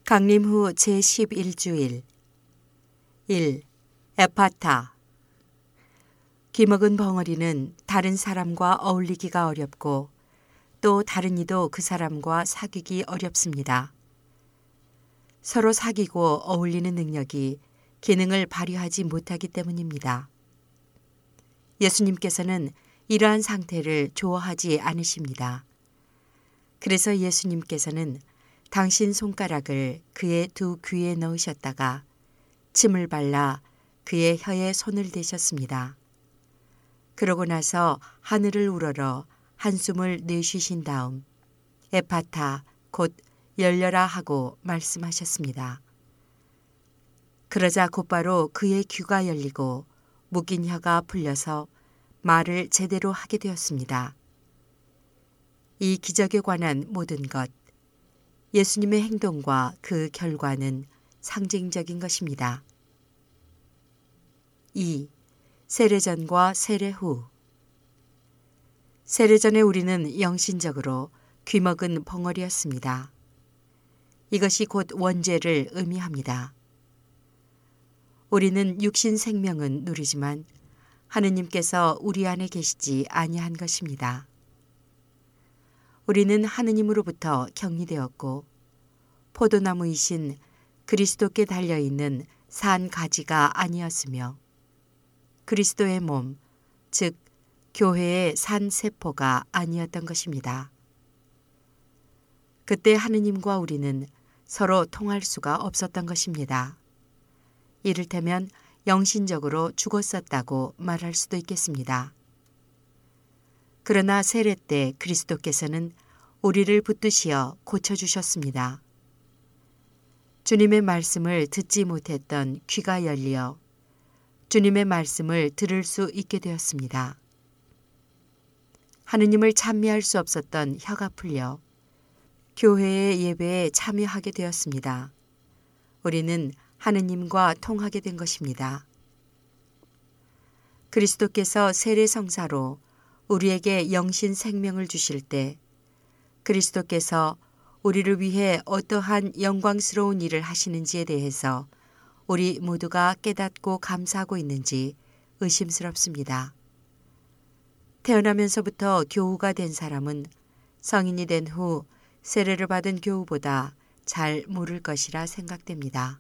강림 후 제11주일 1. 에파타. 귀먹은 벙어리는 다른 사람과 어울리기가 어렵고 또 다른 이도 그 사람과 사귀기 어렵습니다. 서로 사귀고 어울리는 능력이 기능을 발휘하지 못하기 때문입니다. 예수님께서는 이러한 상태를 좋아하지 않으십니다. 그래서 예수님께서는 당신 손가락을 그의 두 귀에 넣으셨다가 침을 발라 그의 혀에 손을 대셨습니다. 그러고 나서 하늘을 우러러 한숨을 내쉬신 다음 에파타 곧 열려라 하고 말씀하셨습니다. 그러자 곧바로 그의 귀가 열리고 묶인 혀가 풀려서 말을 제대로 하게 되었습니다. 이 기적에 관한 모든 것, 예수님의 행동과 그 결과는 상징적인 것입니다. 2. 세례전과 세례 후. 세례전에 우리는 영신적으로 귀먹은 벙어리였습니다. 이것이 곧 원죄를 의미합니다. 우리는 육신 생명은 누리지만 하느님께서 우리 안에 계시지 아니한 것입니다. 우리는 하느님으로부터 격리되었고 포도나무이신 그리스도께 달려있는 산 가지가 아니었으며 그리스도의 몸, 즉 교회의 산 세포가 아니었던 것입니다. 그때 하느님과 우리는 서로 통할 수가 없었던 것입니다. 이를테면 영신적으로 죽었었다고 말할 수도 있겠습니다. 그러나 세례 때 그리스도께서는 우리를 붙드시어 고쳐주셨습니다. 주님의 말씀을 듣지 못했던 귀가 열리어 주님의 말씀을 들을 수 있게 되었습니다. 하느님을 찬미할 수 없었던 혀가 풀려 교회의 예배에 참여하게 되었습니다. 우리는 하느님과 통하게 된 것입니다. 그리스도께서 세례 성사로 우리에게 영신 생명을 주실 때 그리스도께서 우리를 위해 어떠한 영광스러운 일을 하시는지에 대해서 우리 모두가 깨닫고 감사하고 있는지 의심스럽습니다. 태어나면서부터 교우가 된 사람은 성인이 된 후 세례를 받은 교우보다 잘 모를 것이라 생각됩니다.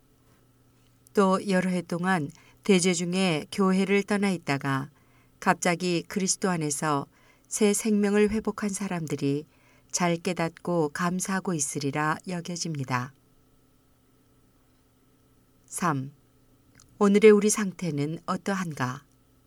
또 여러 해 동안 대죄 중에 교회를 떠나 있다가 갑자기 그리스도 안에서 새 생명을 회복한 사람들이 잘 깨닫고 감사하고 있으리라 여겨집니다. 3. 오늘의 우리 상태는 어떠한가?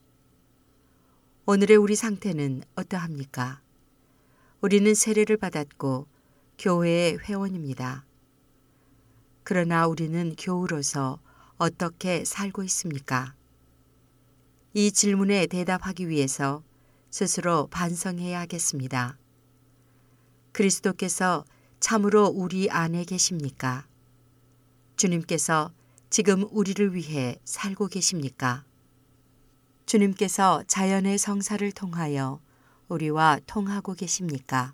오늘의 우리 상태는 어떠합니까? 우리는 세례를 받았고 교회의 회원입니다. 그러나 우리는 교우로서 어떻게 살고 있습니까? 이 질문에 대답하기 위해서 스스로 반성해야 하겠습니다. 그리스도께서 참으로 우리 안에 계십니까? 주님께서 지금 우리를 위해 살고 계십니까? 주님께서 자연의 성사를 통하여 우리와 통하고 계십니까?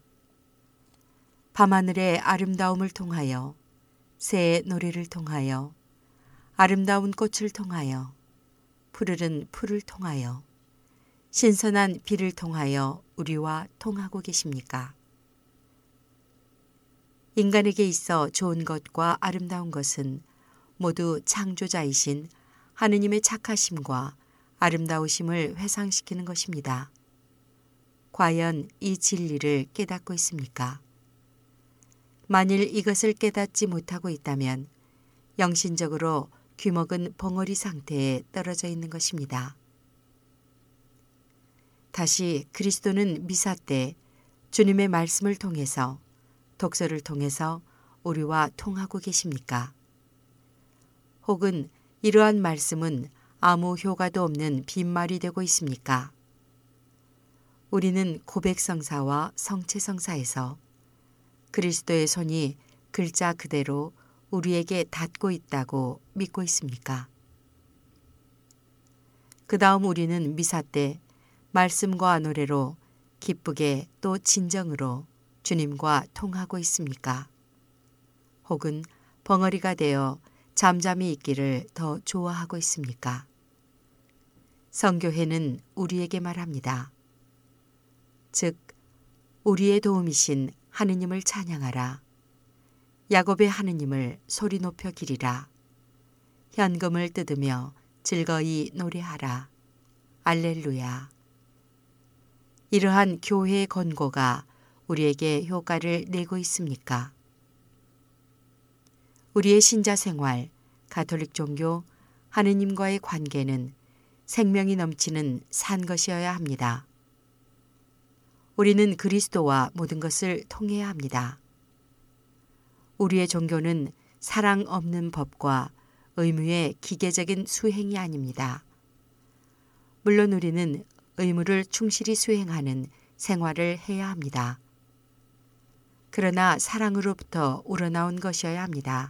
밤하늘의 아름다움을 통하여, 새의 노래를 통하여, 아름다운 꽃을 통하여, 푸르른 풀을 통하여, 신선한 비를 통하여 우리와 통하고 계십니까? 인간에게 있어 좋은 것과 아름다운 것은 모두 창조자이신 하느님의 착하심과 아름다우심을 회상시키는 것입니다. 과연 이 진리를 깨닫고 있습니까? 만일 이것을 깨닫지 못하고 있다면 영신적으로 귀먹은 벙어리 상태에 떨어져 있는 것입니다. 다시 그리스도는 미사 때 주님의 말씀을 통해서 독서를 통해서 우리와 통하고 계십니까? 혹은 이러한 말씀은 아무 효과도 없는 빈말이 되고 있습니까? 우리는 고백성사와 성체성사에서 그리스도의 손이 글자 그대로 우리에게 닿고 있다고 믿고 있습니까? 그 다음 우리는 미사 때 말씀과 노래로 기쁘게 또 진정으로 주님과 통하고 있습니까? 혹은 벙어리가 되어 잠잠히 있기를 더 좋아하고 있습니까? 성교회는 우리에게 말합니다. 즉 우리의 도움이신 하느님을 찬양하라. 야곱의 하느님을 소리 높여 기리라. 현금을 뜯으며 즐거이 노래하라. 알렐루야. 이러한 교회의 권고가 우리에게 효과를 내고 있습니까? 우리의 신자 생활, 가톨릭 종교, 하느님과의 관계는 생명이 넘치는 산 것이어야 합니다. 우리는 그리스도와 모든 것을 통해야 합니다. 우리의 종교는 사랑 없는 법과 의무의 기계적인 수행이 아닙니다. 물론 우리는 의무를 충실히 수행하는 생활을 해야 합니다. 그러나 사랑으로부터 우러나온 것이어야 합니다.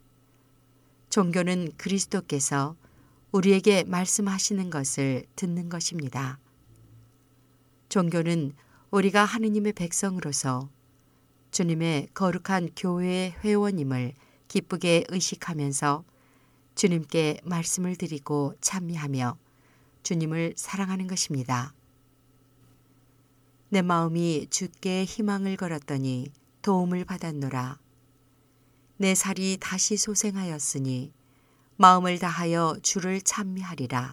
종교는 그리스도께서 우리에게 말씀하시는 것을 듣는 것입니다. 종교는 우리가 하느님의 백성으로서 주님의 거룩한 교회의 회원임을 기쁘게 의식하면서 주님께 말씀을 드리고 찬미하며 주님을 사랑하는 것입니다. 내 마음이 주께 희망을 걸었더니 도움을 받았노라. 내 살이 다시 소생하였으니 마음을 다하여 주를 찬미하리라.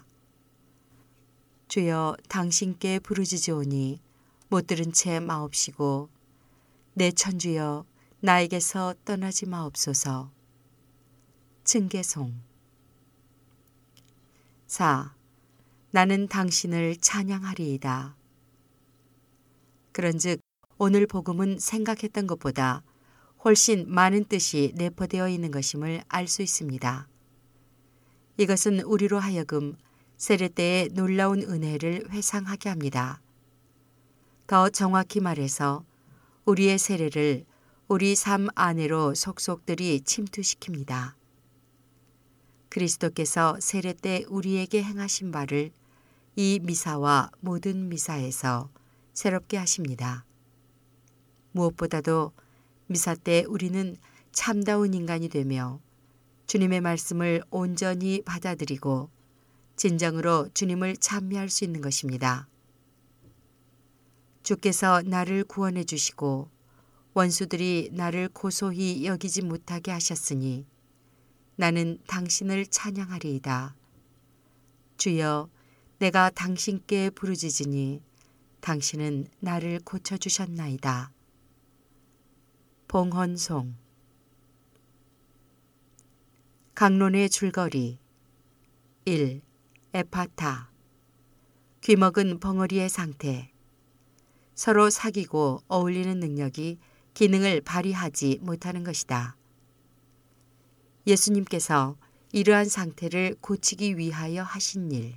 주여 당신께 부르짖으오니 못 들은 채 마옵시고 내 천주여 나에게서 떠나지 마옵소서. 층계송 4. 나는 당신을 찬양하리이다. 그런즉 오늘 복음은 생각했던 것보다 훨씬 많은 뜻이 내포되어 있는 것임을 알 수 있습니다. 이것은 우리로 하여금 세례 때의 놀라운 은혜를 회상하게 합니다. 더 정확히 말해서 우리의 세례를 우리 삶 안으로 속속들이 침투시킵니다. 그리스도께서 세례 때 우리에게 행하신 바를 이 미사와 모든 미사에서 새롭게 하십니다. 무엇보다도 미사 때 우리는 참다운 인간이 되며 주님의 말씀을 온전히 받아들이고 진정으로 주님을 찬미할 수 있는 것입니다. 주께서 나를 구원해 주시고 원수들이 나를 고소히 여기지 못하게 하셨으니 나는 당신을 찬양하리이다. 주여, 내가 당신께 부르짖으니 당신은 나를 고쳐주셨나이다. 봉헌송 강론의 줄거리 1. 에파타 귀먹은 벙어리의 상태 서로 사귀고 어울리는 능력이 기능을 발휘하지 못하는 것이다. 예수님께서 이러한 상태를 고치기 위하여 하신 일.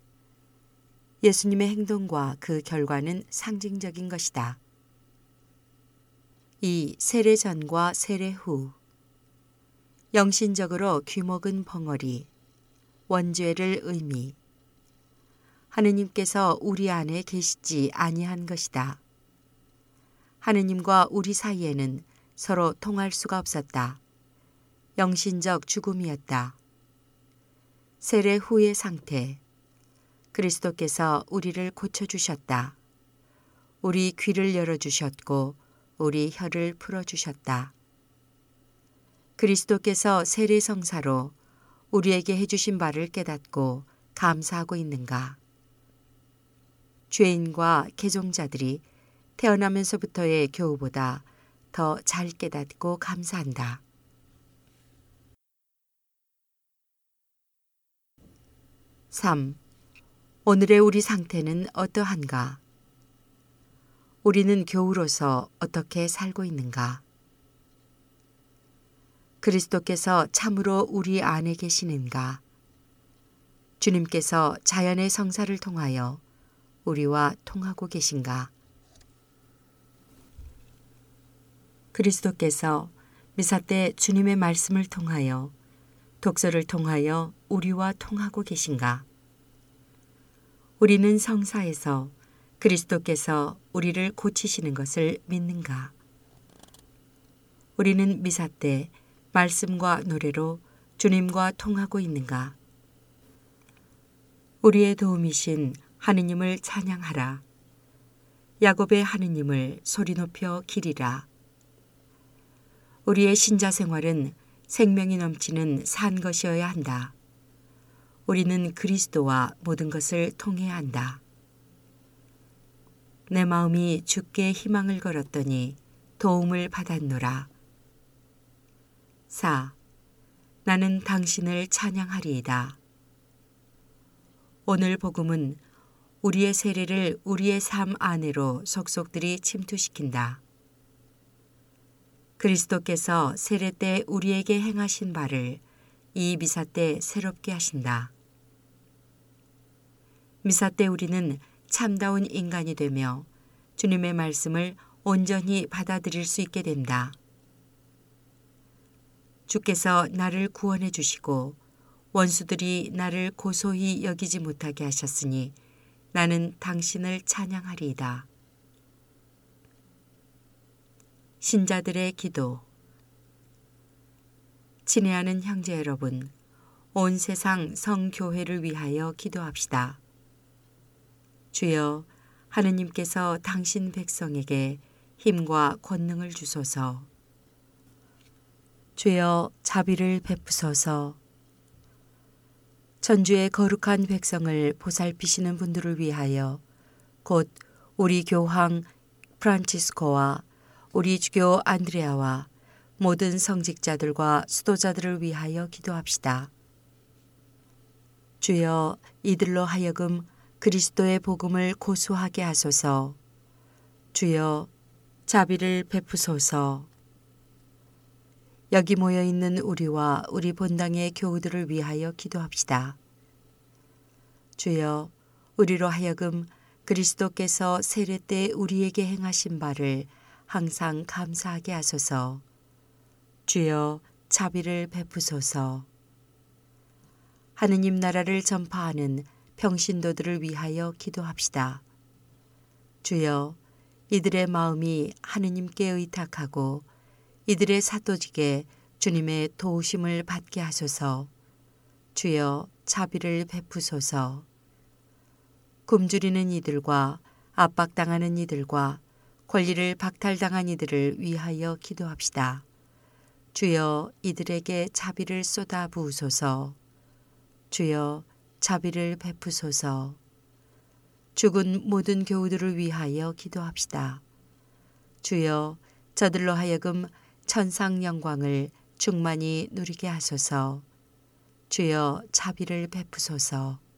예수님의 행동과 그 결과는 상징적인 것이다. 2. 세례 전과 세례 후 영신적으로 귀먹은 벙어리 원죄를 의미 하느님께서 우리 안에 계시지 아니한 것이다. 하느님과 우리 사이에는 서로 통할 수가 없었다. 영신적 죽음이었다. 세례 후의 상태 그리스도께서 우리를 고쳐주셨다. 우리 귀를 열어주셨고 우리 혀를 풀어주셨다. 그리스도께서 세례성사로 우리에게 해주신 바를 깨닫고 감사하고 있는가? 죄인과 개종자들이 태어나면서부터의 교우보다 더 잘 깨닫고 감사한다. 3. 오늘의 우리 상태는 어떠한가? 우리는 교우로서 어떻게 살고 있는가? 그리스도께서 참으로 우리 안에 계시는가? 주님께서 자연의 성사를 통하여 우리와 통하고 계신가? 그리스도께서 미사 때 주님의 말씀을 통하여 독서를 통하여 우리와 통하고 계신가? 우리는 성사에서 그리스도께서 우리를 고치시는 것을 믿는가? 우리는 미사 때 말씀과 노래로 주님과 통하고 있는가? 우리의 도움이신 하느님을 찬양하라. 야곱의 하느님을 소리 높여 기리라. 우리의 신자 생활은 생명이 넘치는 산 것이어야 한다. 우리는 그리스도와 모든 것을 통해야 한다. 내 마음이 주께 희망을 걸었더니 도움을 받았노라. 4. 나는 당신을 찬양하리이다. 오늘 복음은 우리의 세례를 우리의 삶 안으로 속속들이 침투시킨다. 그리스도께서 세례 때 우리에게 행하신 바를 이 미사 때 새롭게 하신다. 미사 때 우리는 참다운 인간이 되며 주님의 말씀을 온전히 받아들일 수 있게 된다. 주께서 나를 구원해 주시고 원수들이 나를 고소히 여기지 못하게 하셨으니 나는 당신을 찬양하리이다. 신자들의 기도. 친애하는 형제 여러분, 온 세상 성교회를 위하여 기도합시다. 주여, 하느님께서 당신 백성에게 힘과 권능을 주소서. 주여, 자비를 베푸소서. 천주의 거룩한 백성을 보살피시는 분들을 위하여 곧 우리 교황 프란치스코와 우리 주교 안드레아와 모든 성직자들과 수도자들을 위하여 기도합시다. 주여, 이들로 하여금 그리스도의 복음을 고수하게 하소서. 주여, 자비를 베푸소서. 여기 모여 있는 우리와 우리 본당의 교우들을 위하여 기도합시다. 주여, 우리로 하여금 그리스도께서 세례 때 우리에게 행하신 바를 항상 감사하게 하소서. 주여, 자비를 베푸소서. 하느님 나라를 전파하는 평신도들을 위하여 기도합시다. 주여, 이들의 마음이 하느님께 의탁하고 이들의 사도직에 주님의 도우심을 받게 하소서. 주여, 자비를 베푸소서. 굶주리는 이들과 압박당하는 이들과 권리를 박탈당한 이들을 위하여 기도합시다. 주여, 이들에게 자비를 쏟아 부으소서. 주여, 자비를 베푸소서. 죽은 모든 교우들을 위하여 기도합시다. 주여, 저들로 하여금 천상 영광을 충만히 누리게 하소서. 주여, 자비를 베푸소서.